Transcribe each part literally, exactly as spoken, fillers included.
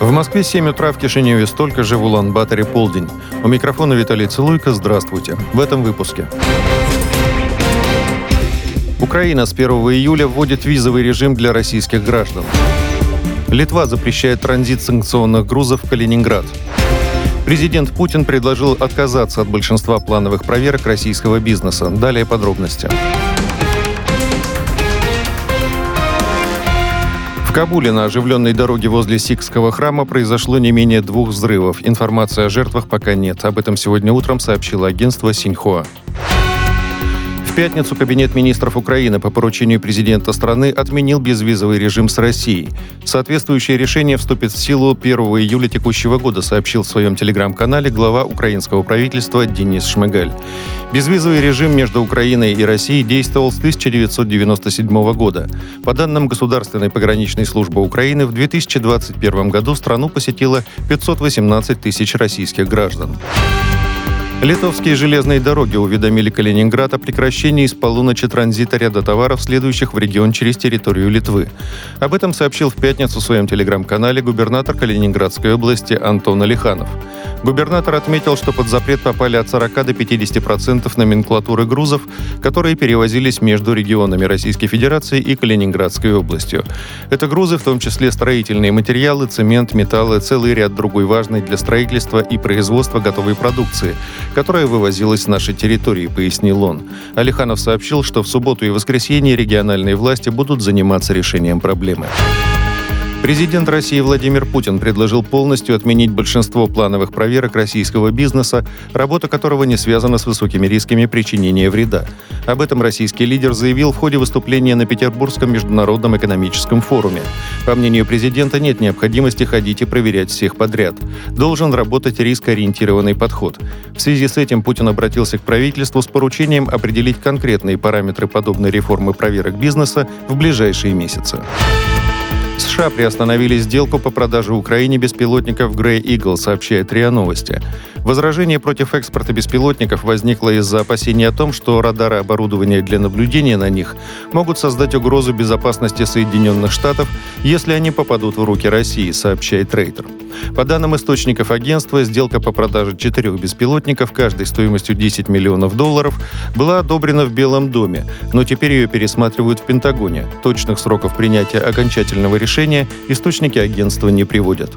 В Москве семь утра, в Кишиневе столько же, в Улан-Баторе полдень. У микрофона Виталий Целуйко. Здравствуйте. В этом выпуске. Украина с первого июля вводит визовый режим для российских граждан. Литва запрещает транзит санкционных грузов в Калининград. Президент Путин предложил отказаться от большинства плановых проверок российского бизнеса. Далее подробности. В Кабуле на оживленной дороге возле Сикхского храма произошло не менее двух взрывов. Информации о жертвах пока нет. Об этом сегодня утром сообщило агентство Синьхуа. В пятницу Кабинет министров Украины по поручению президента страны отменил безвизовый режим с Россией. Соответствующее решение вступит в силу первого июля текущего года, сообщил в своем телеграм-канале глава украинского правительства Денис Шмыгаль. Безвизовый режим между Украиной и Россией действовал с тысяча девятьсот девяносто седьмого года. По данным Государственной пограничной службы Украины, в две тысячи двадцать первом году страну посетило пятьсот восемнадцать тысяч российских граждан. Литовские железные дороги уведомили Калининград о прекращении с полуночи транзита ряда товаров, следующих в регион через территорию Литвы. Об этом сообщил в пятницу в своем телеграм-канале губернатор Калининградской области Антон Алиханов. Губернатор отметил, что под запрет попали от сорока до пятидесяти процентов номенклатуры грузов, которые перевозились между регионами Российской Федерации и Калининградской областью. Это грузы, в том числе строительные материалы, цемент, металлы, целый ряд другой важной для строительства и производства готовой продукции, которая вывозилась с нашей территории, пояснил он. Алиханов сообщил, что в субботу и воскресенье региональные власти будут заниматься решением проблемы. Президент России Владимир Путин предложил полностью отменить большинство плановых проверок российского бизнеса, работа которого не связана с высокими рисками причинения вреда. Об этом российский лидер заявил в ходе выступления на Петербургском международном экономическом форуме. По мнению президента, нет необходимости ходить и проверять всех подряд. Должен работать рискоориентированный подход. В связи с этим Путин обратился к правительству с поручением определить конкретные параметры подобной реформы проверок бизнеса в ближайшие месяцы. США приостановили сделку по продаже Украине беспилотников Grey Eagle, сообщает РИА Новости. Возражение против экспорта беспилотников возникло из-за опасений о том, что радары оборудования для наблюдения на них могут создать угрозу безопасности Соединенных Штатов, если они попадут в руки России, сообщает Рейтер. По данным источников агентства, сделка по продаже четырех беспилотников, каждой стоимостью десять миллионов долларов, была одобрена в Белом доме, но теперь ее пересматривают в Пентагоне. Точных сроков принятия окончательного решения источники агентства не приводят.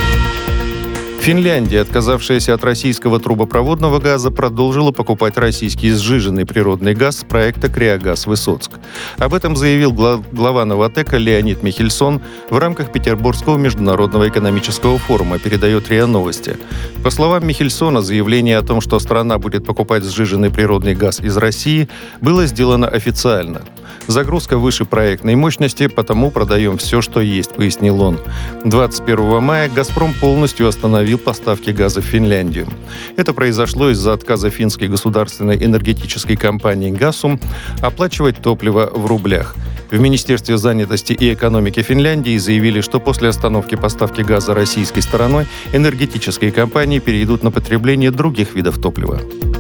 Финляндия, отказавшаяся от российского трубопроводного газа, продолжила покупать российский сжиженный природный газ с проекта «Криогаз Высоцк». Об этом заявил глава «Новатэка» Леонид Михельсон в рамках Петербургского международного экономического форума, передает РИА Новости. По словам Михельсона, заявление о том, что страна будет покупать сжиженный природный газ из России, было сделано официально. Загрузка выше проектной мощности, потому продаем все, что есть, пояснил он. двадцать первого мая «Газпром» полностью остановил поставки газа в Финляндию. Это произошло из-за отказа финской государственной энергетической компании «Гасум» оплачивать топливо в рублях. В Министерстве занятости и экономики Финляндии заявили, что после остановки поставки газа российской стороной энергетические компании перейдут на потребление других видов топлива.